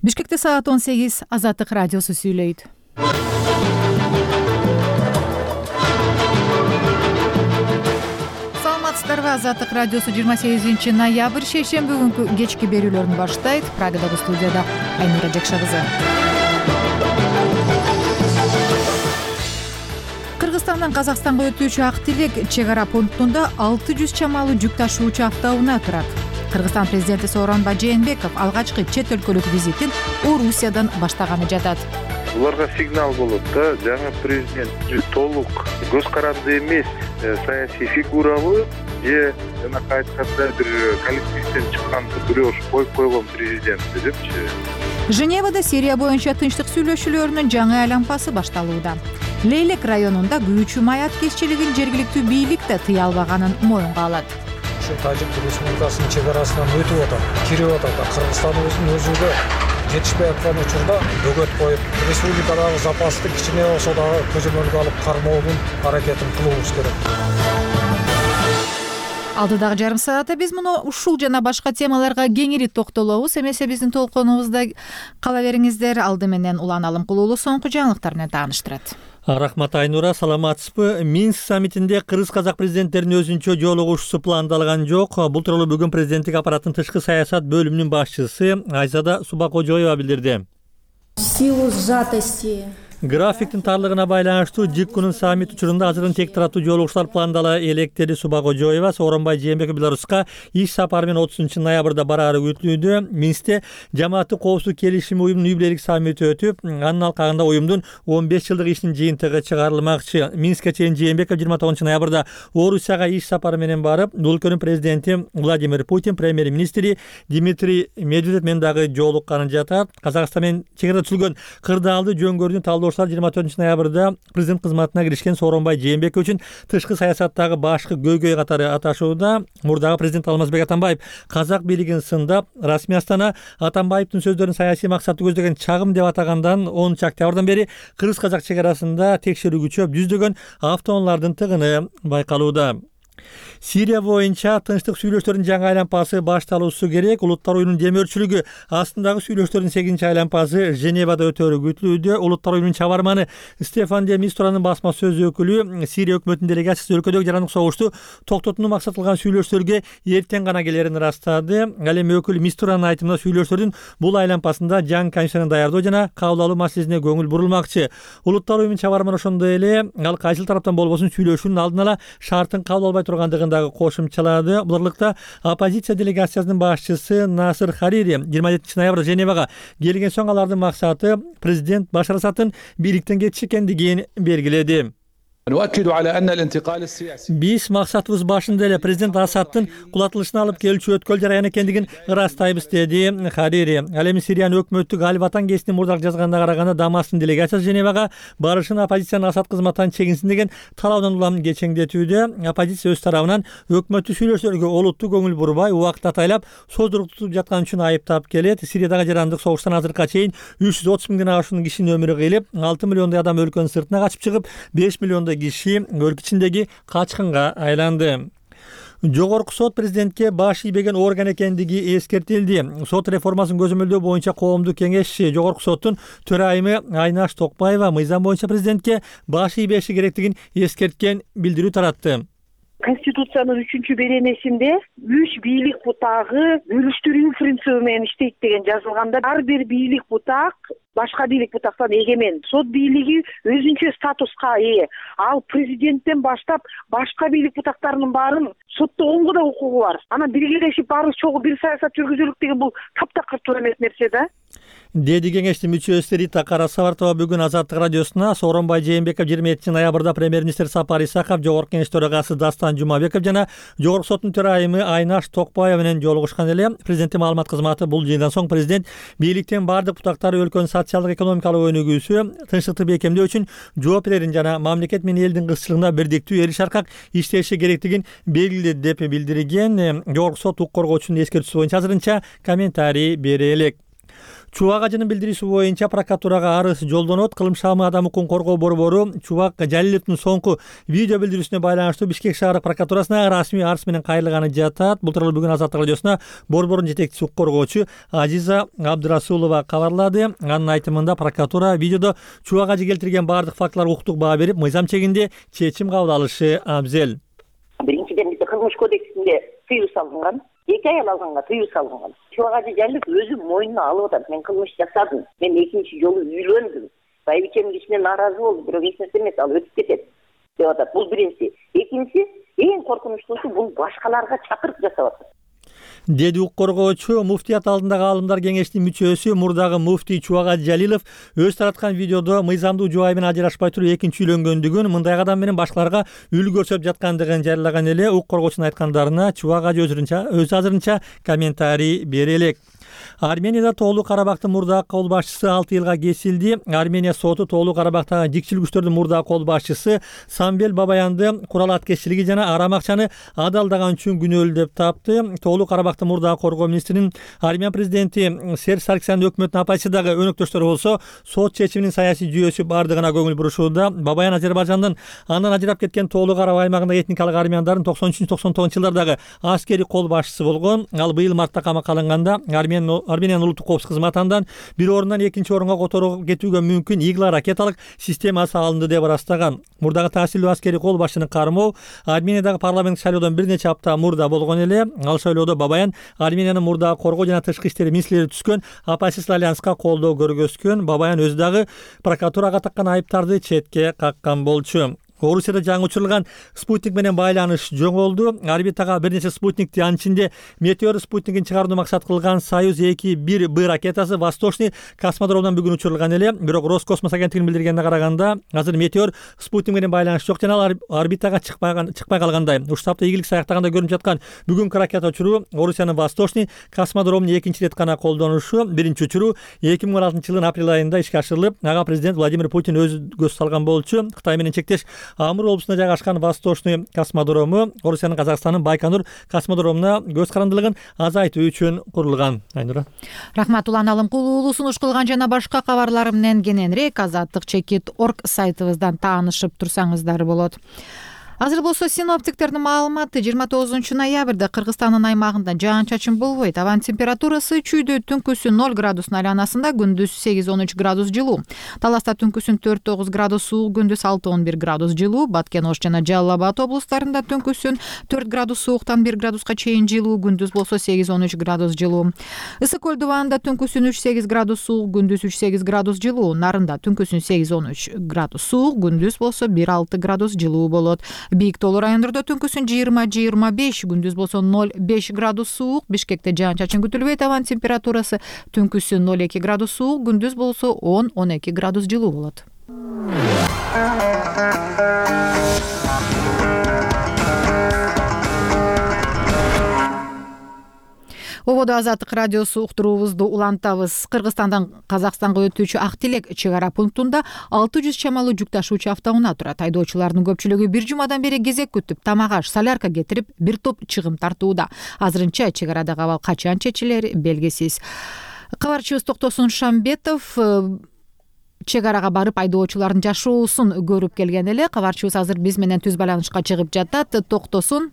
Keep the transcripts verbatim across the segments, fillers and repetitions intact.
Бишкекте саат он сегиз, Азаттык радиосу сүйлөйт. Саламатсыздарбы, Азаттык радиосу жыйырма сегизинчи ноябрь шейшемби күнкү кечки берүүлөрүн баштайт. Прагадагы студияда Айнура Жакша кызы. Кыргызстандан Казакстанга өтүүчү ак тилек чек ара пунктунда алты жүз чамалуу жүк ташуучу автоунаа турат. Кыргызстан президенти Сооронбай Жээнбеков алгачкы чет өлкөлүк визитин Орусиядан баштаганы жатат. Буларга сигнал болот да, жаңы президент толук көз каранды эмес саясий фигурабы же жанакы айтканда бир коллективден чыккан бирөө коюп койгон президент депчи. Женевада Сирия боюнча тынчтык сүйлөшүүлөрүнүн жаңы айланпасы башталууда. Лейлек районунда күйүүчү май аткезчилигин жергиликтүү бийлик да тыя албаганын моюнга алат. Тажик Республикасынын чек арасынан өтүп атат, кирип атат. Кыргызстандын өзүнө жетишпей аткан учурда бөгөт коюп, республикадагы запасты кичине болсо дагы көзөмөлгө алып кармоонун аракетин кылуубуз керек. Алдыдагы жарым саатта биз муну ушул жана башка темаларга кеңири токтолобуз. Эмесе биздин толконубузда кала бериңиздер. Алды менен Улан Алымкулуулу соңку жаңылыктар менен тааныштырат. Рахмат Айнура, саламатсызбы? Минск саммитинде кыргыз-казак президенттеринин өзүнчө жолугушуусу пландалган жок. Бул тууралуу бүгүн президенттик аппараттын тышкы саясат бөлүмүнүн башчысы Айзада Субакожоева билдирди. В силу сжатости Графиктин тарлыгына байланыштуу жиккунун саммит учурунда азырын тек тараттуу жолугушуулар пландала электеди. Субакожоева Сооронбай Жээнбеков Беларуска иш сапары менен отузунчу ноябрда бараары күтүлүүдө. Минскте жамааттык коопсуздук келишими уюмунун юбилейлик саммити өтүп, анын алкагында уюмдун он беш жылдык ишинин жыйынтыгы чыгарылмакчы. Минскке чейин Жээнбеков жыйырма тогузунчу ноябрда Орусияга иш сапары менен барып, бул өлкөнүн президенти Владимир Путин, премьер-министри Дмитрий Медведев менен дагы жолукканы жатат. Казакстан менен чек арада түзүлгөн кырдаалды жөнгөрүүнү талдоо жыйырма төртүнчү ноябрда президент кызматына киришкен Сооронбай Жээнбеков үчүн тышкы саясаттагы башкы көйгөй катары аташууда. Мурдагы президент Алмазбек Атамбаев казак бийлигин сындап, расмий Астана Атамбаевдин сөздөрүн саясий максатты көздөгөн чагым деп атагандан онунчу октябрдан бери кыргыз-казак чек арасында текшерүү күчөп, жүздөгөн автоунаалардын тыгыны байкалууда. Сирия боюнча тынчтык сүйлөшүүлөрдүн жаңы айланпасы башталуусу керек. Улуттар уюмунун демөөрчүлүгү астындагы сүйлөшүүлөрдүн сегизинчи айланпасы Женевада өтөөрү күтүлүүдө. Улуттар уюмунун чабарманы Стефан де Мистуранын басма сөз өкүлү Сирия өкмөтүнүн делегациясы өлкөдөгү жарандык согушту токтотууну максат кылган сүйлөшүүлөргө эртең гана келерин ырастады. Ал эми өкүл Мистуранын айтымында сүйлөшүүлөрдүн бул айланпасында жаңы конституцияны даярдоо жана кабыл алуу маселесине көңүл бурулмакчы. Улуттар уюмунун чабарманы ошондой эле ал кайсыл тараптан болбосун сүйлөшүүнүн алдын ала шарттын кабыл албай тургандыгын дагы кошумчалады. Буларлыкта оппозиция делегациясынын башчысы Насыр Харири жыйырма жетинчи ноябрда Женевага келген соң алардын максаты президент Башар Асадтын бийликтен кетиш экендигин белгиледи. Биз максатыбыз башында эле президент Асадтын кулатылышына алып келүүчү өткөл жараян экендигин ырастайбыз, деди Харири. Ал эми Сириянын өкмөттүк Аль-Ватан гезитинин мурдак жазганына караганда Дамасктын делегациясы Женевага барышын оппозициянын Асад кызматтан чегинсин деген талабынан улам кечеңдетүүдө. Оппозиция өз тарабынан өкмөттүк сүйлөшүүлөргө олуттуу көңүл бурбай, убакыт атайлап создуруктуп жаткан үчүн айыптап келет. Сириядагы жарандык согуштан азыркыга чейин үч жүз отуз миңден ашуун кишинин өмүрү кыйылып, алты миллиондой адам өлкөнүн сыртына качып чыгып, беш миллиондой киши өлкө ичиндеги качкынга айланды. Жогорку сот президентке баш ийбеген орган экендиги эскертилди. Сот реформасын көзөмөлдөө боюнча коомдук кеңеш Жогорку соттун төрайымы Айнаш Токпаева мыйзам боюнча президентке баш ийбеши керектигин эскерткен билдирүү таратты. Конституциянын үчүнчү беренесинде үч бийлик бутагы бөлүштүрүү принциби менен иштейт деген жазылганда, ар бир бийлик бутак башка бийлик бутактан эгемен. Сот бийлиги өзүнчө статуска ээ. Ал президенттен баштап башка бийлик бутактарынын баарын сотто оңго да укугу бар. Анан биргелешип баарыбыз чогуу бир саясат жүргүзөлүк деген бул таптакыр туура эмес нерсе да. Деди кеңештин мүчөсү Рита Карасавартова бүгүн Азаттык радиосуна Сооронбай Жээнбеков жыйырма экинчи ноябрда премьер-министр Сапар Исаков, Жогорку кеңеш төрагасы Дастан Жумабеков жана Жогорку соттун төрайымы Айнаш Токпаева менен жолугушкан эле. Президенттин маалымат кызматы бул жыйындан соң президент бийликтен бардык бутактары өлкөнүн социалдык экономикалык өнүгүүсү, тынчтыкты бекемдөө үчүн жооп берерин жана мамлекет менен элдин кызчылыгына бирдиктүү эл шаркак иштеши керектигин белгиледи деп билдирген. Жогорку сот укук коргоочунун эскертүүсү боюнча азырынча комментарий бере элек. Чубак ажынын билдирүүсү боюнча прокуратурага арыз жолдонот. Кылмыш шамы адам укугун коргоо борбору Чубак Жалиловдун соңку видео билдирүүсүнө байланыштуу Бишкек шаардык прокуратурасына расмий арыз менен кайрылганы жатат. Бул тууралуу бүгүн Азаттык радиосуна борбордун жетекчиси укук коргоочу Азиза Абдырасулова кабарлады. Анын айтымында прокуратура видеодо Чубак ажы келтирген баардык фактыларга укуктук баа берип, мыйзам чегинде чечим кабыл алышы абзел. Биринчиден бизде кылмыш кодексинде тыюу салынган, эки аял алганга тыюу салынган. Чубак ажы Жалилов өзү мойнуна алып атат. Мен кылмыш жасадым. Мен экинчи жолу үйлөндүм. Байбичем кичине нааразы болду, бирок эч нерсе эмес, ал өтүп кетет деп атат. Бул биринчи. Экинчи, эң коркунучтуусу бул башкаларга чакырып жасап атат. Деди укук коргоочу. Муфтият алдындагы аалымдар кеңештин мүчөсү мурдагы муфтий Чубак ажы Жалилов өз тараткан видеодо мыйзамдуу жубайы менен ажырашпай туруп экинчи үйлөнгөндүгүн, мындай кадам менен башкаларга үлгү көрсөтүп жаткандыгын жарыялаган эле укук коргоочунун айткандарына Чубак ажы өз азырынча комментарий бере элек. Арменияда Тоолуу Карабактын мурдагы кол башчысы алты жылга кесилди. Армения соту Тоолуу Карабактагы жикчил күчтөрдүн мурдагы кол башчысы Самвел Бабаянды курал аткеччилиги жана арам акчаны адалдаган үчүн күнөөлүү деп тапты. Тоолуу Карабактын мурдагы коргоо министринин Армян президенти Серж Саркисяндын өкмөтүнүн апайчысы дагы өнөктөштөрү болсо, сот чечиминин саясий жүйөсү бардыгына көңүл бурушууда. Бабаян Азербайжандын андан ажырап кеткен Тоолуу Карабак аймагындагы этникалык армяндардын токсон үчүнчү токсон тогузунчу жылдардагы аскери кол башчысы болгон. Ал быйыл мартта камакка алынганда Армения Армениянын улуттук коопсуздук кызматынан бир орундан экинчи орунга которуп кетүүгө мүмкүн игла ракеталык системасы алынды деп ырастаган. Мурдагы таасирлүү аскери кол башчынын кармоо Армениядагы парламент шайлоодон бир нече апта мурда болгон эле. Ал шайлоодо Бабаян Армениянын мурдагы коргоо жана тышкы иштер министрлери түзгөн Апасист альянска колдоо көргөзгөн. Бабаян өзү дагы прокуратурага таккан айыптарды четке каккан болчу. Орусияда жаңы учурулган спутник менен байланыш жоголду. Орбитага бир нече спутникти, анын ичинде Метеор спутнигин чыгарууну максат кылган Союз эки бир Б ракетасы Восточный космодромдон бүгүн учурулган эле. Бирок Роскосмос агенттигинин билдиргенине караганда, азыр Метеор спутник менен байланыш жок жана ал орбитага чыкпай чыкпай калгандай. Ушул тапта ийгилик саякатаганда көрүнүп жаткан бүгүнкү ракета учуру Орусиянын Восточный космодромун экинчи рет гана колдонушу. Биринчи учуру эки миң он алтынчы жылдын апрель айында ишке ашырылып, ага президент Владимир Путин өзү көз салган болчу. Кытай менен чектеш Амур облусунда жайгашкан Восточный космодрому Орусиянын Казакстандын Байконур космодромуна көз карандылыгын азайтуу үчүн курулган. Айнура. Рахмат, Улан Алымкулуу. Улуу сунуш кылган жана башка кабарлар менен кененирээк азаттык чекит точка орг сайтыбыздан таанышып турсаңыздар болот. Азыр болсо синоптиктердин маалыматы жыйырма тогузунчу ноябрда Кыргызстандын аймагында жаан-чачын болбойт. Абанын температурасы чүйдө түнкүсү ноль градустун айланасында, күндүз сегиз он үч градус жылуу. Таласта түнкүсүн төрт тогуз градус суук, күндүз алты он бир градус жылуу. Баткен Ош жана Жалал Абад облустарында түнкүсүн төрт градус сууктан бир градуска чейин жылуу, күндүз болсо сегиз он үч градус жылуу. Ысык көл дубанында түнкүсүн үч сегиз градус суук, күндүз үч сегиз градус жылуу. Нарында түнкүсүн сегиз он үч градус суук, күндүз болсо бир алты градус жылуу болот. Бийик тоолуу райондордо түнкүсүн жыйырма жыйырма беш, күндүз болсо ноль беш градус суук. Бишкекте жаан-чачын күтүлбөйт. Абанын температурасы түнкүсүн ноль эки градус суук, күндүз болсо он он эки градус жылуу болот. Ободо Азаттык радиосу уктуруубузду улантабыз. Кыргызстандан Казакстанга өтүүчү Ак Тилек чек ара пунктунда алты жүз чамалуу жүк ташуучу автоунаа турат. Айдоочулардын көпчүлүгү бир жумадан бери кезек күтүп, тамак аш, солярка кетирип, бир топ чыгым тартууда. Азырынча чек арадагы абал качан чечилери белгисиз. Кабарчыбыз Токтосун Шамбетов чек арага барып айдоочулардын жашоосун көрүп келген эле. Кабарчыбыз азыр биз менен түз байланышка чыгып жатат. Токтосун.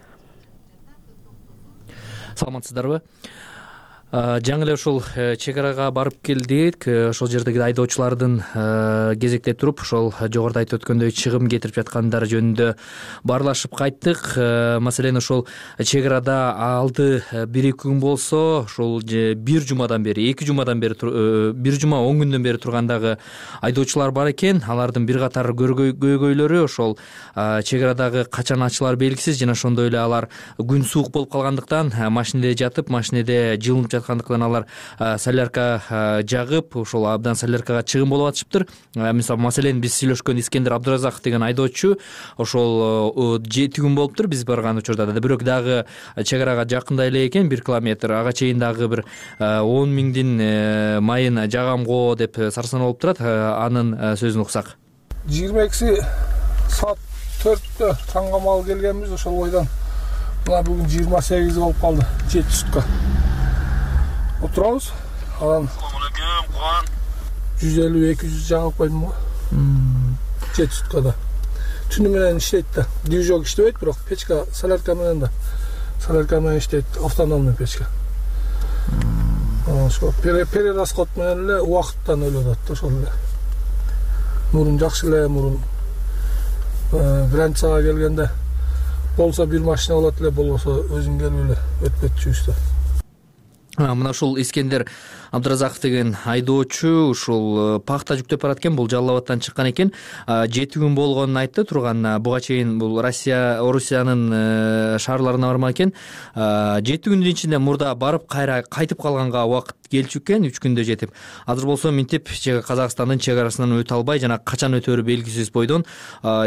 Саламатсыздарбы? Жаңы эле ушул чек арага барып келдик. Ошол жердеги айдоочулардын кезектеп туруп, ошол жогоруда айтып өткөндөй чыгым кетирип жаткандары жөнүндө баарлашып кайттык. Маселен, ошол чек арада алды бир эки күн болсо, ошол бир жумадан бери, эки жумадан бери, бир жума он күндөн бери тургандагы айдоочулар бар экен. Алардын бир катар көйгөйлөрү ошол чек арадагы качан ачылары белгисиз жана ошондой эле алар күн суук болуп калгандыктан машинеде жатып, машинеде жылынып жаткандыктан алар солярка жагып, ошол абдан соляркага чыгым болуп атышыптыр. Мисалы, маселен, биз сүйлөшкөн Искендер Абдыразаков деген айдоочу ошол жети күн болуптур биз барган учурда. Бирок дагы чек арага жакындай эле экен, бир километр. Ага чейин дагы бир он миңдин майын жагам го деп сарсанаа болуп турат. Анын сөзүн уксак. жыйырма эки саат төрттө таңга мал келгенбиз, ошол бойдон мына бүгүн жыйырма сегиз болуп калды, жети сутка. Отурабыз. анан жүз элүү эки жүз жагып койдум го жети суткада. Түнү менен иштейт да. Движок иштебейт, бирок печка солярка менен да. Солярка менен иштейт, автономный печка. Ошо перерасход менен эле убакыттан өлүп атат да, ошол эле. Мурун жакшы эле, мурун границага келгенде болсо бир машина болот эле, болбосо өзүң келип эле өтпөт жүрүштө. Мына ушул Искендер Абдыразаков деген айдоочу ушул пахта жүктөп барат экен, бул Жалал Абадтан чыккан экен. жети күн болгонун айтты турган. Буга чейин бул Россия Орусиянын шаарларына бармак экен. жети күндүн ичинде мурда барып кайра кайтып калганга убакыт келчү экен, үч күндө жетип. Азыр болсо минтип Казакстандын чек арасынан өтө албай, жана качан өтөрү белгисиз бойдон ал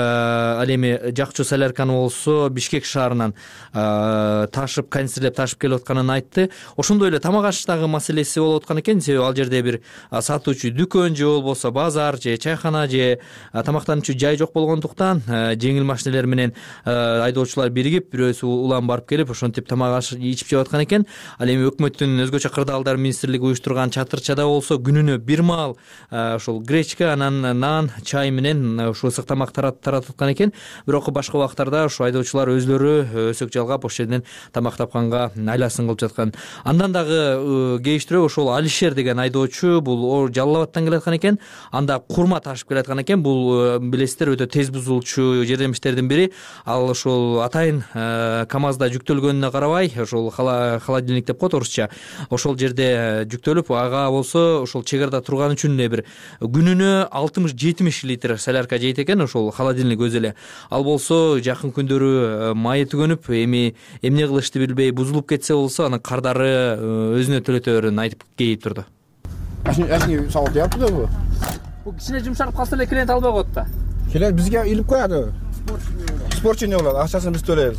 эми жакчу солярканы болсо Бишкек шаарынан ташып, канистрлеп ташып келип атканын айтты. Ошондой эле тамак аштагы маселеси болуп аткан экен, себеби ал жерде бир сатуучу дүкөн же болбосо базар же чайкана же тамактануучу жай жок болгондуктан жеңил машинелер менен айдоочулар биригип, бирөөсү улам барып келип ошентип тамак ичип жеп аткан экен. Ал эми өкмөттүн өзгөчө кырдаалдар министрлиги уюштурган чатырчада болсо күнүнө бир маал ошол гречка, анан нан, чай менен ушул ысык тамак таратып аткан экен. Бирок башка убактарда ошо айдоочулар өзлөрү өсөк жалгап ошол жерден тамак тапканга айласын кылып жаткан. Андан дагы кейиштирөөк ошол Алишер деген айдоочу бул Жалал Абадтан келаткан экен. Анда курма ташып келаткан экен. Бул билесиздер өтө тез бузулчу жардамиштердин бири. Ал ошол атайын КамАЗда жүктөлгөнүнө карабай, ошол холодильник деп коет орусча. Ошол жерде жүктөлүп, ага болсо ошол чек арада турган үчүн эле бир күнүнө алтымыш жетимиш литр солярка жейт экен, ошол холодильник өзү эле. Ал болсо жакын күндөрү майы түгөнүп, эми эмне кылышты билбей бузулуп кетсе болсо, анын кардары өзүнө төлөтөөрүн айтып кейип турду. Ашни сабак япты да бу. Бул кичине жумшарып калса эле клиент албай коет да. Клиент бизге илип коёт. Спортчу не болот, акчасын биз төлөйбүз.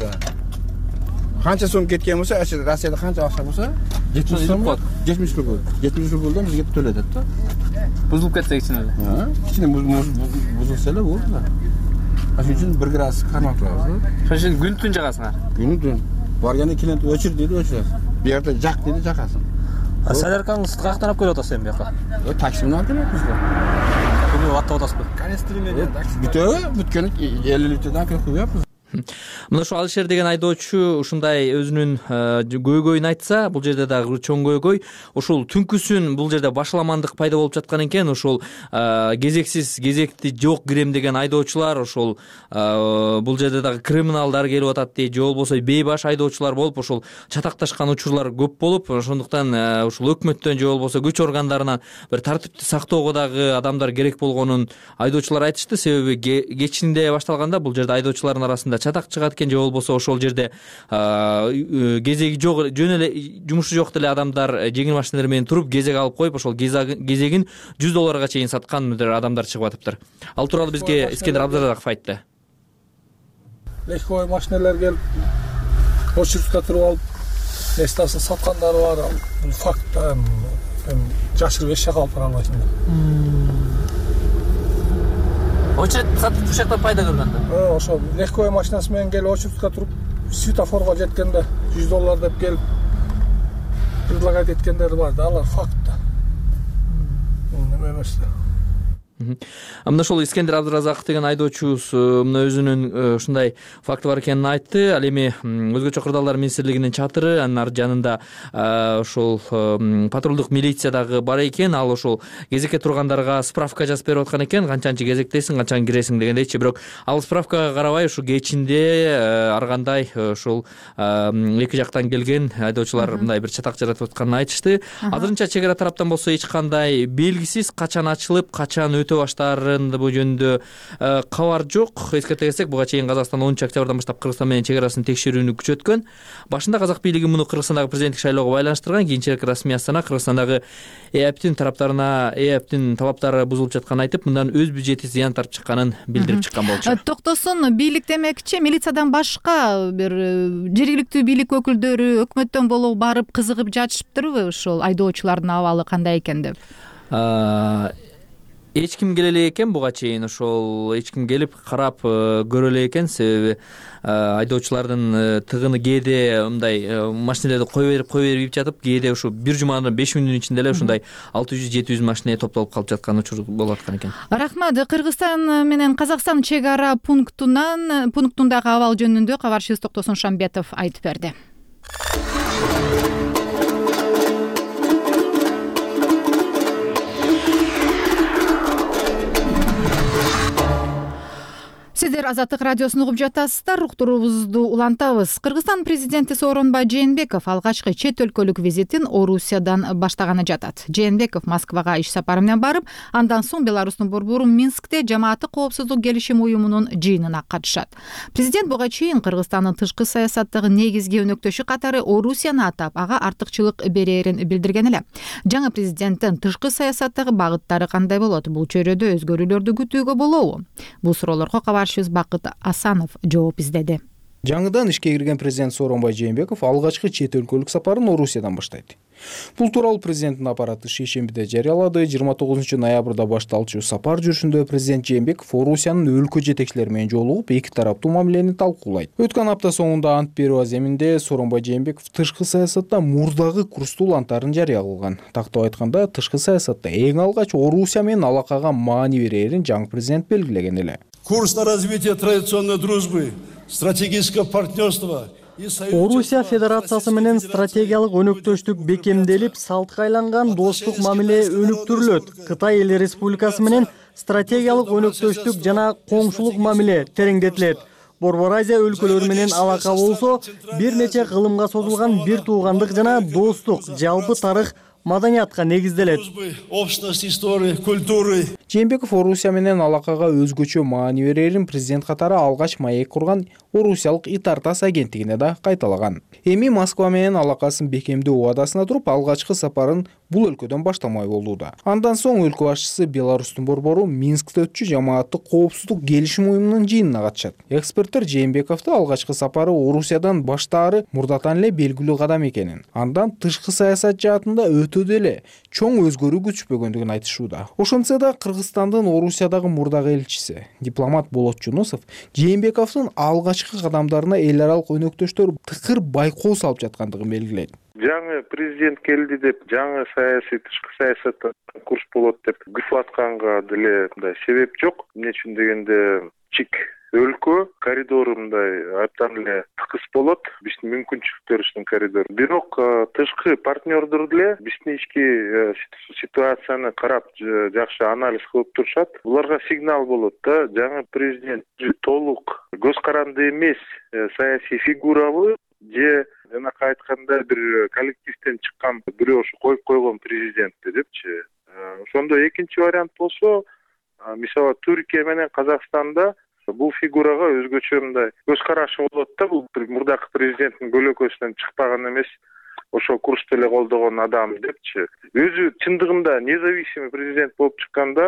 Канча сом кеткен болсо, Россияда канча акча болсо, жетимиш сом коет. жетимиш рубль. жетимиш рубльдан бизге төлөтөт да. Бузулуп кетсе кичине эле. Ha, кичине бузулса эле болду да. Ошон үчүн бир градус кармап турабыз. Ошон үчүн күн түн жагасыңар. Күн түн. Барганда клиент өчүр дейди, өчүрөсүз. Бу жерде жак дейди, жакасың. Соляркаңыз каяктан алып келип атасыз эми бияка? Такси менен алып келип атабыз. Күнү аттап атасызбы? Канистр менен такси. Бүтө, бүткөн элүү литрден алып коюппуз. Мына ошо Алишер деген айдоочу ушундай өзүнүн көйгөйүн айтса, бул жерде дагы чоң көйгөй ушул түнкүсүн бул жерде башаламандык пайда болуп жаткан экен. Ушул кезексиз кезекти жок кирем деген айдоочулар ошол бул жерде дагы криминалдар келип атат дейт, же болбосо бейбаш айдоочулар болуп ошол чатакташкан учурлар көп болуп, ошондуктан ушул өкмөттөн же болбосо күч органдарынан бир тартипти сактоого дагы адамдар керек болгонун айдоочулар айтышты. Себеби кечинде башталганда бул жерде айдоочулардын арасында чатак чыгат экен, же болбосо ошол жерде кезеги жок, жөн эле жумушу жок деле адамдар жеңил машиналар менен туруп кезек алып коюп, ошол кезегин жүз долларга чейин саткан адамдар чыгып атыптыр. Ал тууралуу бизге Искендер Абдыразаков айтты. Легковой машиналар келип, очередьте туруп алып, нестасын саткандары бар. Бул факт, жашырып эч жака алып бара албайсың. Очеред сатып ушакта пайда көргөн да. Ошо легковой машинасы менен келип очередьте туруп, светофорго жеткенде жүз доллар деп келип предлагать эткендер бар да, алар факт да. Неме эмес да. Мына ошол Искендер Абдыразаков деген айдоочубуз мына өзүнүн ушундай факты бар экенин айтты. Ал эми өзгөчө кырдаалдар министрлигинин чатыры, анын ар жанында ошол патрулдук милиция дагы бар экен. Ал ошол кезекке тургандарга справка жазып берип аткан экен, канчанчы кезектесиң, канчан киресиң дегендейчи. Бирок ал справкага карабай ушул кечинде ар кандай ошол эки жактан келген айдоочулар мындай бир чатак жаратып атканын айтышты. Азырынча чек ара тараптан болсо эч кандай белгисиз качан ачылып, качан өтө баштаарын бул жөнүндө кабар жок. Эскерте кетсек, буга чейин Казакстан онунчу октябрдан баштап Кыргызстан менен чек арасын текшерүүнү күчөткөн. Башында казак бийлиги муну Кыргызстандагы президенттик шайлоого байланыштырган, кийинчерээк расмий Астана Кыргызстандагы ЭАПтин тараптарына ЭАПтин талаптары бузулуп жатканын айтып, мындан өз бюджети зыян тартып чыкканын билдирип чыккан болчу. Токтосун, бийлик демекчи, милициядан башка бир жергиликтүү бийлик өкүлдөрү өкмөттөн болуп барып кызыгып жатышыптырбы ошол айдоочулардын абалы кандай экен деп? эч ким келе элек экен буга чейин, ошол эч ким келип карап көрө элек экен, себеби айдоочулардын тыгыны кээде мындай машинелерди кое берип кое берип жатып, кээде ушу бир жуманын беш күнүнүн ичинде эле ушундай алты жүз жети жүз машина топтолуп калып жаткан учур болуп аткан экен. Рахмат. Кыргызстан менен Казакстан чек ара пунктунан пунктундагы абал жөнүндө кабарчыбыз Токтосун Шамбетов айтып берди. Сиздер Азаттык радиосун угуп жатасыздар. Уктуруубузду улантабыз. Кыргызстан президенти Сооронбай Жээнбеков алгачкы чет өлкөлүк визитин Орусиядан баштаганы жатат. Жээнбеков Москвага иш сапары менен барып, андан соң Беларустун борбору Минскте жамааттык коопсуздук келишим уюмунун жыйынына катышат. Президент буга чейин Кыргызстандын тышкы саясаттагы негизги өнөктөшү катары Орусияны атап, ага артыкчылык берерин билдирген эле. Жаңы президенттин тышкы саясаттагы багыттары кандай болот? Бул чөйрөдө өзгөрүүлөрдү күтүүгө болобу? Бул суроолорго кабарчыбыз Бакыт Асанов жооп издеди. Жаңыдан ишке кирген президент Сооронбай Жээнбеков алгачкы чет өлкөлүк сапарын Орусиядан баштайт. Бул тууралуу президенттин аппараты шейшембиде жарыялады. жыйырма тогузунчу ноябрда башталчу сапар жүрүшүндө президент Жээнбеков Орусиянын өлкө жетекчилери менен жолугуп, эки тараптуу мамилени талкуулайт. Өткөн апта соңунда ант берүү аземинде Сооронбай Жээнбеков тышкы саясатта мурдагы курстуу улантарын жарыя кылган. Тактап айтканда, тышкы саясатта эң алгач Орусия менен алакага маани берерин жаңы президент белгилеген эле. Курс на развитие традиционной дружбы, стратегического партнерства. Орусия Федерациясы менен стратегиялык өнөктөштүк бекемделип, салтка айланган достук мамиле өнүктүрүлөт. Кытай Эл Республикасы менен стратегиялык өнөктөштүк жана коңшулук мамиле тереңдетилет. Борбор Азия өлкөлөрү менен алака болсо, бир нече кылымга созулган бир туугандык жана достук, жалпы тарых, маданиятка негизделет. Общность истории, культуры. Жээнбеков Орусия менен алакага өзгөчө маани берерин президент катары алгач маек курган Орусиялык Итартас агенттигине да кайталаган. Эми Москва менен алакасын бекемдөө убадасына туруп, алгачкы сапарын бул өлкөдөн баштамай болууда. Андан соң өлкө башчысы Беларустун борбору Минскте өтчү жамааттык коопсуздук келишим уюмунун жыйынына катышат. Эксперттер Жээнбековду алгачкы сапары Орусиядан баштаары мурдатан эле белгилүү кадам экенин, андан тышкы саясат жаатында өтө деле чоң өзгөрүү күтүшпөгөндүгүн айтышууда. Ошентсе да Кыргызстандын Орусиядагы мурдагы элчиси, дипломат Болот Жунусов Жээнбековдун алгачкы кадамдарына эл аралык өнөктөштөр тыкыр байкоо салып жаткандыгын белгилейт. Жаңы президент келди деп, жаңы саясий тышкы саясатта курс болот деп күтүп атканга деле мындай себеп жок. Эмне үчүн дегенде, чик өлкө коридору мындай абдан эле тыкыз болот, биздин мүмкүнчүлүктөрүбүздүн коридору. Бирок тышкы партнердор деле биздин ички ситуацияны карап жакшы анализ кылып турушат. Буларга сигнал болот да, жаңы президент толук көз каранды эмес саясий фигурабы же жанакы айтканда бир коллективден чыккан бирөө ушу коюп койгон президентти депчи. Ошондо экинчи вариант болсо, мисалы Түркия менен Казакстанда бул фигурага өзгөчө мындай көз карашы болот да, бул мурдакы президенттин көлөкөсүнөн чыкпаган эмес, ошол курсту эле колдогон адам депчи. Өзү чындыгында независимый президент болуп чыкканда,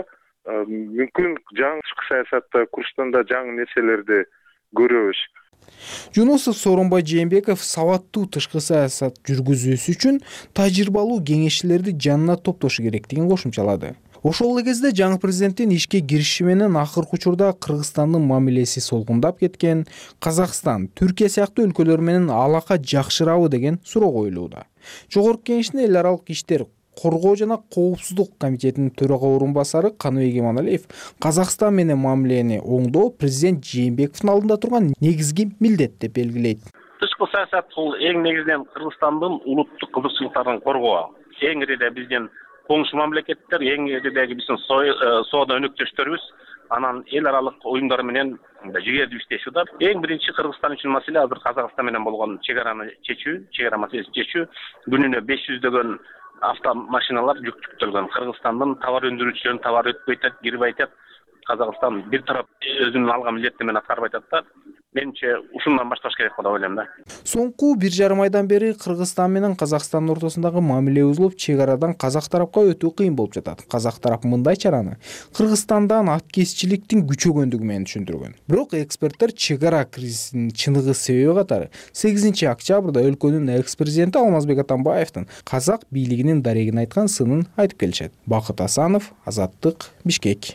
мүмкүн жаңы тышкы саясатта курстан да жаңы нерселерди көрөбүз. Жунусов Сооронбай Жээнбеков сабаттуу тышкы саясат жүргүзүүсү үчүн тажрыйбалуу кеңешчилерди жанына топтошу керектигин кошумчалады. Ошол эле кезде жаңы президенттин ишке кириши менен акыркы учурда Кыргызстандын мамилеси солгундап кеткен, Казакстан, Түркия сыяктуу өлкөлөр менен алака жакшырабы деген суроо коюлууда. Жогорку кеңештин эл аралык иштер коргоо жана коопсуздук комитетинин төрага орун басары Каныбек Иманалиев Казакстан менен мамилени оңдоо президент Жээнбековдун алдында турган негизги милдет деп белгилейт. Тышкы саясат бул эң негизинен Кыргызстандын улуттук кызыкчылыктарын коргоо. Эң ириде биздин коңшу мамлекеттер, эң иридеги биздин соода өнөктөштөрүбүз, анан эл аралык уюмдар менен жигердүү иштешүү да. Эң биринчи Кыргызстан үчүн маселе азыр Казакстан менен болгон чек араны чечүү, чек ара маселесин чечүү. Күнүнө беш жүздөгөн автомашиналар жүктөлгөн. Кыргызстандын товар өндүрүүчүлөрүнүн товары өтпөй атат, кирбей атат. Казакстан бир тарап өзүнүн алган милдети менен аткарбай атат да. менимче ушундан башташ керек деп ойлойм да. Соңку бир жарым айдан бери Кыргызстан менен Казакстандын ортосундагы мамиле бузулуп, чек арадан казак тарапка өтүү кыйын болуп жатат. Казак тарап мындай чараны Кыргызстандан аткезчиликтин күчөгөндүгү менен түшүндүргөн. Бирок эксперттер чек ара кризисинин чыныгы себеби катары сегизинчи октябрда өлкөнүн экс-президенти Алмазбек Атамбаевдин казак бийлигинин дарегин айткан сынын айтып келишет. Бакыт Асанов, Азаттык, Бишкек.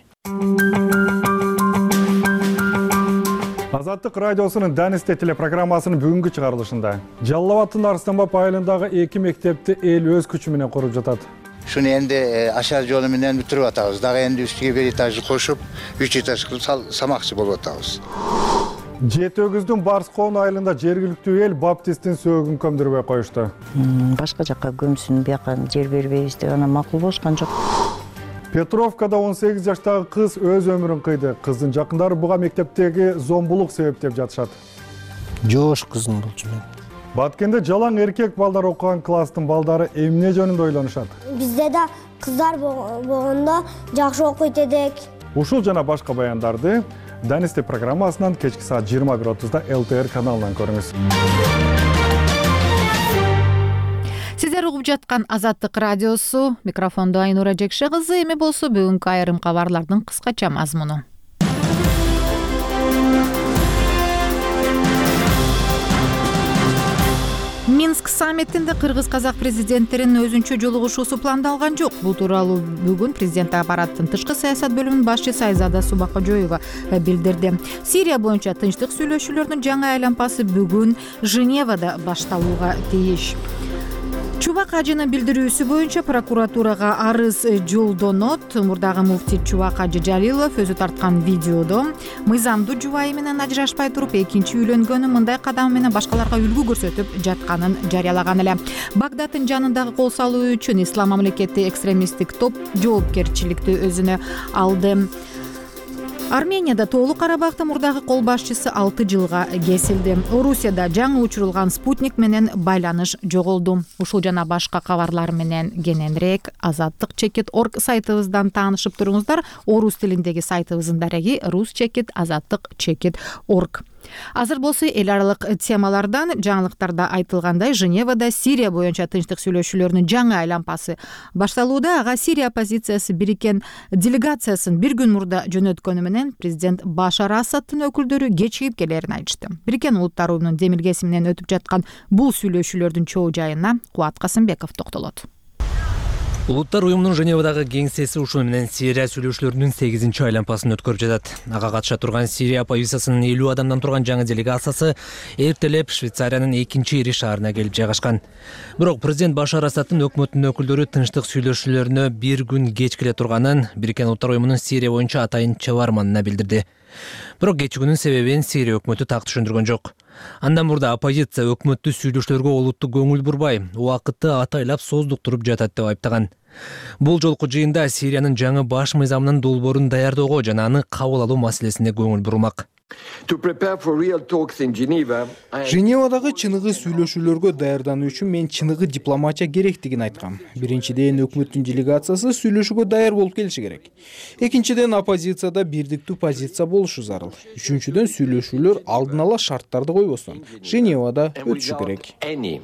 Азаттык радиосунун Данисте телепрограммасынын бүгүнкү чыгарылышында Жалал Абадтын Арыстанбап айылындагы эки мектепти эл өз күчү менен куруп жатат. Шуну энди ашар жолу менен бүтүрүп атабыз. Дагы энди үстүгө бир этажды кошуп, үч этаж кылып самакчы болуп атабыз. Жети өгүздүн Барскоон айылында жергиликтүү эл баптисттин сөөгүн көмдүрбөй коюшту. Башка жакка көмсүн, бияка жер бербейбиз деп анан макул болушкан жок. Петровкада он сегиз жаштагы кыз өз өмүрүн кыйды. Кыздын жакындары буга мектептеги зомбулук себептеп жатышат. Жош кызым болчу мен. Баткенде жалаң эркек балдар окуган класстын балдары эмне жөнүндө ойлонушат? Бизде да кыздар болгондо жакшы окуйт эдик. Ушул жана башка баяндарды Данисте программасынан кечки саат жыйырма бир отузда эл тэ эр каналынан көрүңүз. Сиздер угуп жаткан Азаттык радиосу, микрофондо Айнура Жекше кызы. Эми болсо бүгүнкү айрым кабарлардын кыскача мазмуну. Минск саммитинде кыргыз-казак президенттеринин өзүнчө жолугушуусу пландалган жок. Бул тууралуу бүгүн президент аппараттын тышкы саясат бөлүмүнүн башчысы Айзада Субакожоева билдирди. Сирия боюнча тынчтык сүйлөшүүлөрдүн жаңы айланпасы бүгүн Женевада башталууга тийиш. Чубак Ажынын билдирүүсү боюнча прокуратурага арыз жолдонот. Мурдагы муфти Чубак Ажы Жалилов өзү тарткан видеодо мыйзамдуу жубайы менен ажырашпай туруп экинчи үйлөнгөнү мындай кадам менен башкаларга үлгү көрсөтүп жатканын жарыялаган эле. Багдадтын жанындагы кол салуу үчүн Ислам мамлекети экстремисттик топ жоопкерчиликти өзүнө алды. Арменияда Тоолук Карабахта мурдагы кол башчысы алты жылга кесилди. Орусияда жаңы учурулган спутник менен байланыш жоголду. Ушул жана башка кабарлар менен кененирээк азаттык чекит точка орг сайтыбыздан таанышып туруңуздар. Орус тилиндеги сайтыбыздын дареги рус чекит азаттык чекит точка орг. Азыр болсо эл аралык темалардан жаңылыктарда айтылгандай Женевада Сирия боюнча тынчтык сүйлөшүүлөрүнүн жаңы айланпасы башталууда. Ага Сирия оппозициясы бириккен делегациясын бир күн мурда жөнөткөнү менен президент Башар Асадтын өкүлдөрү кечигип келерин айтышты. Бириккен Улуттар уюмунун демилгеси менен өтүп жаткан бул сүйлөшүүлөрдүн чоо жайына Кубат Касымбеков токтолот. Улуттар уюмунун Женевадагы кеңсеси ушуну менен Сирия сүйлөшүүлөрүнүн сегизинчи айланпасын өткөрүп жатат. Ага катыша турган Сирия оппозициясынын элүү адамдан турган жаңы делегациясы эртелеп Швейцариянын экинчи ири шаарына келип жайгашкан. Бирок президент Башар Асадтын өкмөтүнүн өкүлдөрү тынчтык сүйлөшүүлөрүнө бир күн кеч келе турганын Бириккен Улуттар уюмунун Сирия боюнча атайын чабарманына билдирди. Бирок кечигүүнүн себебин Сирия өкмөтү так түшүндүргөн жок. Андан мурда оппозиция өкмөттү сүйлөшүүлөргө олуттуу көңүл бурбай, убакытты атайлап создуктуруп жатат деп айыптаган. Бул жолку жыйында Сириянын жаңы баш мыйзамынын долбоорун даярдоого жана аны кабыл алуу маселесине көңүл бурулмак. Женевадагы чыныгы сүйлөшүүлөргө даярдануу үчүн мен чыныгы дипломатия керектигин айткам. Биринчиден, өкмөттүн делегациясы сүйлөшүүгө даяр болуп келиши керек. Экинчиден, оппозицияда бирдиктүү позиция болушу зарыл. Үчүнчүдөн, сүйлөшүүлөр алдын ала шарттарды койбостон Женевада өтүшү керек.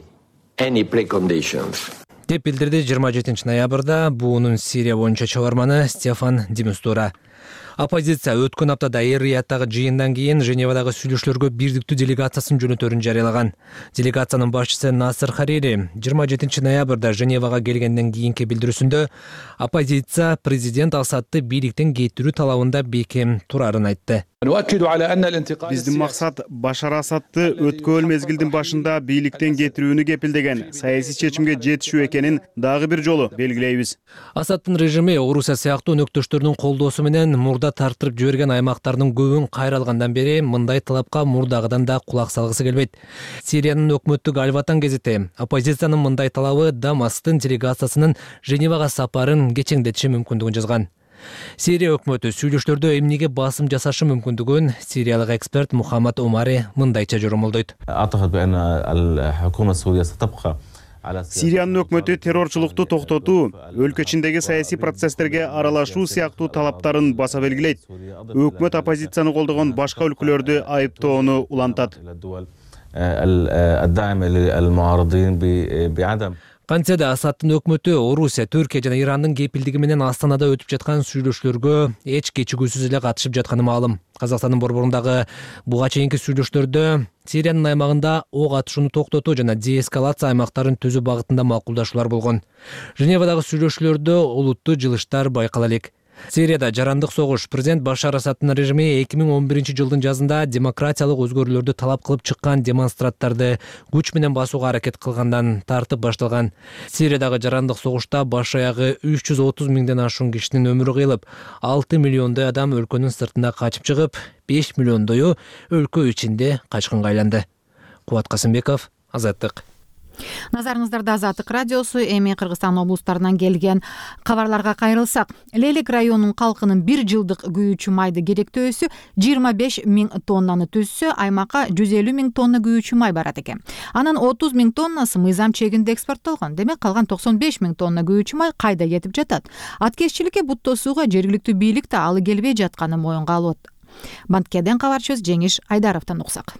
деп билдирди жыйырма жетинчи ноябрда буунун Сирия боюнча чабарманы Стефан де Мистура. Оппозиция өткөн аптада Эр-Рияттагы жыйындан кийин Женевадагы сүйлөшүүлөргө бирдиктүү делегациясын жөнөтөрүн жарыялаган. Делегациянын башчысы Насыр Харири жыйырма жетинчи ноябрда Женевага келгенден кийинки билдирүүсүндө оппозиция президент Асадты бийликтен кетирүү талабында бекем турарын айтты. Биздин максат Башар Асадты өткөн мезгилдин башында бийликтен кетирүүнү кепилдеген саясий чечимге жетишүү экенин дагы бир жолу белгилейбиз. Асадтын режими Орусия сыяктуу өнөктөштөрүнүн колдоосу менен мурда тартырып жиберген аймактардын көбүн кайралгандан бери мындай талапка мурдагыдан да кулак салгысы келбейт. Сириянын өкмөттүк Аль-Ватан гезити оппозициянын мындай талабы Дамасктын делегациясынын Женевага сапарын кечеңдетиши мүмкүндүгүн жазган. Сирия өкмөтү сүйлөшүүлөрдө эмнеге басым жасашы мүмкүндүгүн сириялык эксперт Мухаммад Омари мындайча жоромолдойт. Сириянын өкмөтү террорчулукту токтотуу, өлкө ичиндеги саясий процесстерге аралашуу сыяктуу талаптарын баса белгилейт. Өкмөт оппозицияны колдогон башка өлкөлөрдү айыптоону улантат. Кантсе да Асадтын өкмөтү Орусия, Түркия жана Ирандын кепилдиги менен Астанада өтүп жаткан сүйлөшүүлөргө эч кечигүүсүз эле катышып жатканы маалым. Казакстандын борборундагы буга чейинки сүйлөшүүлөрдө Сириянын аймагында ок атышууну токтотуу жана деэскалация аймактарын түзүү багытында макулдашуулар болгон. Женевадагы сүйлөшүүлөрдө олуттуу жылыштар байкала элек. Сирияда жарандык согуш. Президент Башар Асадтын режими эки миң он биринчи жылдын жазында демократиялык өзгөрүүлөрдү талап кылып чыккан демонстранттарды күч менен басууга аракет кылгандан тартып башталган. Сириядагы жарандык согушта баш аягы үч жүз отуз миңден ашуун кишинин өмүрү кыйылып, алты миллиондой адам өлкөнүн сыртына качып чыгып, беш миллиондою өлкө ичинде качкынга айланды. Кубат Касымбеков, Азаттык. Назарыңыздарда Азаттык радиосу. Эми Кыргызстан облустарынан келген кабарларга кайрылсак, Лейлек районунун калкынын бир жылдык күйүүчү майды керектөөсү жыйырма беш миң тоннаны түзсө, аймакка жүз элүү миң тонна күйүүчү май барат экен. Анын отуз миң тоннасы мыйзам чегинде экспорттолгон. Демек калган токсон беш миң тонна күйүүчү май кайда кетип жатат? Аткезчиликке бут тосууга жергиликтүү бийлик да алы келбей жатканы моюнга алып. Банткеден кабарчыбыз Жеңиш Айдаровдон уксак.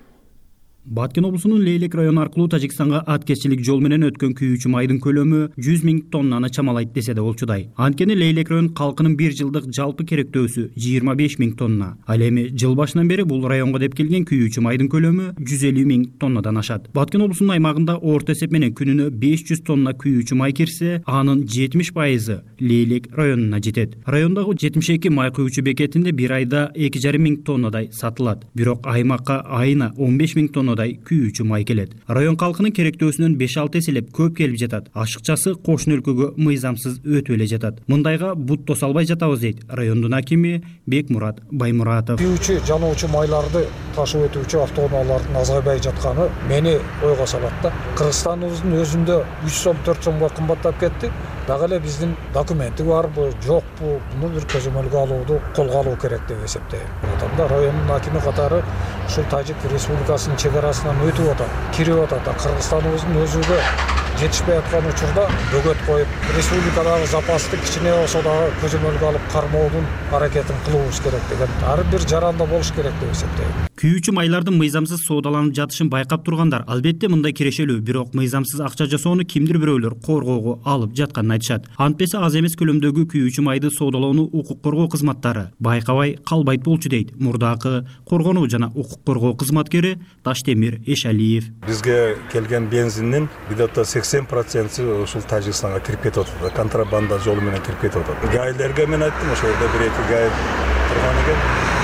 Баткен облусунун Лейлек району аркылуу Тажикстанга аткезчилик жол менен өткөн күйүүчү майдын көлөмү жүз миң тоннаны чамалайт десе да болчудай. Анткени Лейлек район калкынын бир жылдык жалпы керектөөсү жыйырма беш миң тонна. Ал эми жыл башынан бери бул районго деп келген күйүүчү майдын көлөмү жүз элүү миң тоннадан ашат. Баткен облусунун аймагында орто эсеп менен күнүнө беш жүз тонна күйүүчү май кирсе, анын жетимиш пайызы Лейлек районуна жетет. Райондогу жетимиш эки май күйүүчү бекетинде бир айда эки жарым миң тоннадай сатылат. Бирок аймакка айына он беш миң тонна күйүүчү май келет. Район калкынын керектөөсүнөн беш алты эселеп көп келип жатат. Ашыкчасы кошуна өлкөгө мыйзамсыз өтүп эле жатат. Мындайга бут тоса албай жатабыз дейт райондун акими Бекмурат Баймуратов. Күйүүчү жануучу майларды ташып өтүүчү автоунаалардын азайбай жатканы мени ойго салат да. Кыргызстаныбыздын өзүндө үч сом төрт сомго кымбаттап кетти. Дагы эле биздин документи барбы, жокпу, муну бир көзөмөлгө алууну колго алуу керек деп эсептейм. Анда райондун акими катары ушул Тажик Республикасынын чегарасынан өтүп атат, кирип атат. Кыргызстаныбыздын өзүгө жетишпей аткан учурда бөгөт коюп, республикадагы запасты кичине болсо дагы көзөмөлгө алып кармоодун аракетин кылуубуз керек деген. Ар бир жаранда болуш керек деп эсептейм. Күйүүчү майлардын мыйзамсыз соодаланып жатышын байкап тургандар албетте мындай кирешелүү, бирок мыйзамсыз акча жасоону кимдир бирөөлөр коргоого алып жатканын айтышат. Антпесе аз эмес көлөмдөгү күйүүчү майды соодалоону укук коргоо кызматтары байкабай калбайт болчу дейт мурдакы коргонуу жана укук коргоо кызматкери Таштемир Эшалиев. Бизге келген бензиндин где-то сексен проценти ушул Тажикстанга кирип кетип атат. Контрабанда жолу менен кирип кетип атат. Гайлерге мен айттым, ошол жерде бир эки гай турган экен.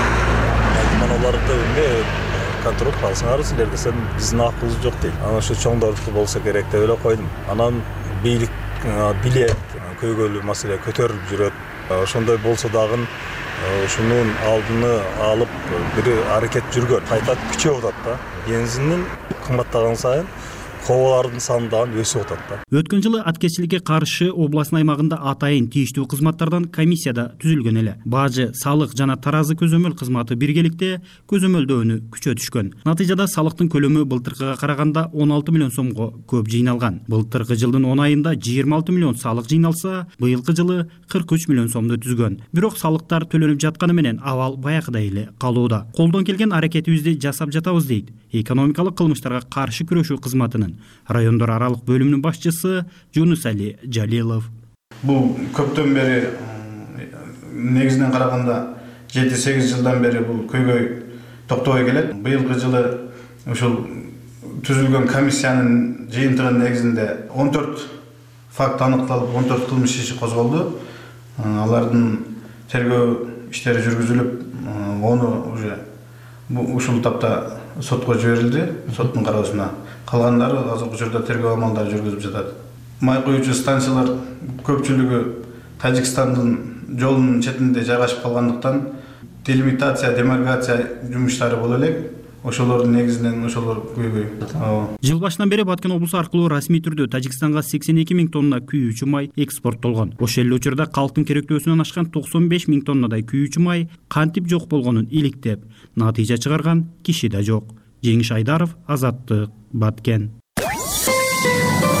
Оларды эмне контроль кылсаңар силер десем, биздин акыбыз жок дейт. Анан ошо чоңдордуку болсо керек деп эле койдум. Анан бийлик билет, көйгөйлүү маселе көтөрүлүп жүрөт. Ошондой болсо дагы ушунун алдыны алып бир аракет жүргөн. Кайта күчөп атат да. Бензиндин кымбаттаган сайын коболардын саны дагы өсүп атат да. Өткөн жылы аткезчиликке каршы областын аймагында атайын тийиштүү кызматтардан комиссияда түзүлгөн эле. Бажы, салык жана таразы көзөмөл кызматы биргеликте көзөмөлдөөнү күчөтүшкөн. Натыйжада салыктын көлөмү былтыркыга караганда он алты миллион сомго көп жыйналган. Былтыркы жылдын он айында жыйырма алты миллион салык жыйналса, быйылкы жылы кырк үч миллион сомду түзгөн. Бирок салыктар төлөнүп жатканы менен абал баягыдай эле калууда. Колдон келген аракетибизди жасап жатабыз дейт экономикалык кылмыштарга каршы күрөшүү кызматынын райондор аралык бөлүмүнүн башчысы Жунус Али Жалилов. Бул көптөн бери негизинен караганда жети сегиз жылдан бери бул көйгөй токтобой келет. Быйылкы жылы ушул түзүлгөн комиссиянын жыйынтыгынын негизинде он төрт факт аныкталып, он төрт кылмыш иши козголду. Алардын тергөө иштери жүргүзүлүп, ону уже ушул тапта сотко жиберилди, соттун кароосуна. Калгандары азыркы учурда тергөө амалдары жүргүзүп жатат. Май куюучу станциялар көпчүлүгү Тажикстандын жолунун четинде жайгашып калгандыктан делимитация, демаркация жумуштары боло элек. Ошолордун негизинен ошолор көйгөй. Жыл башынан бери Баткен облусу аркылуу расмий түрдө Тажикстанга сексен эки миң тонна күйүүчү май экспорттолгон. Ошол эле учурда калктын керектөөсүнөн ашкан токсон беш миң тоннадай күйүүчү май кантип жок болгонун иликтеп, натыйжа чыгарган киши да жок. Жеңиш Айдаров, Азаттык, Баткен.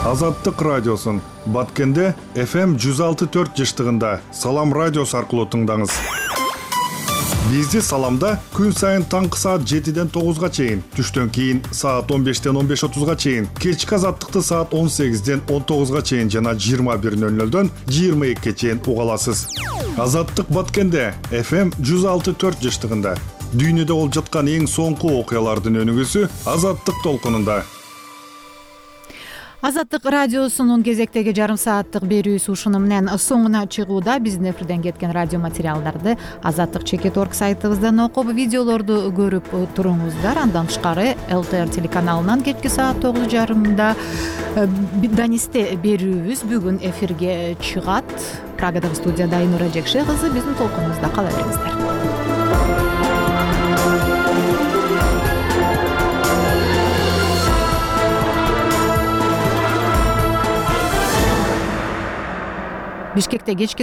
Азаттык радиосун Баткенде эф эм жүз алты төрт жыштыгында Салам радиосу аркылуу тыңдаңыз. Бизди Саламда күн сайын таңкы саат жетиден тогузга чейин, түштөн кийин саат он бештен он беш отузга чейин, кечки Азаттыкты саат он сегизден он тогузга чейин жана жыйырма бир нөл нөлдөн жыйырма экиге чейин уга аласыз. Азаттык Баткенде эф эм жүз алты төрт жыштыгында дүйнөдө болуп жаткан эң соңку окуялардын өнүгүүсү Азаттык толкунунда. Азаттык радиосунун кезектеги жарым сааттык берүүсү ушуну менен соңуна чыгууда. Биздин эфирден кеткен радио материалдарды азаттык чекит точка орг сайтыбыздан окуп, видеолорду көрүп туруңуздар. Андан тышкары эл тэ эр телеканалынан кечки саат тогуз жарымда Данисте берүүбүз бүгүн эфирге чыгат. Прагадагы студияда Айнура Жекше кызы биздин толкунубузда кала бериңиздер. Бишкекте кечки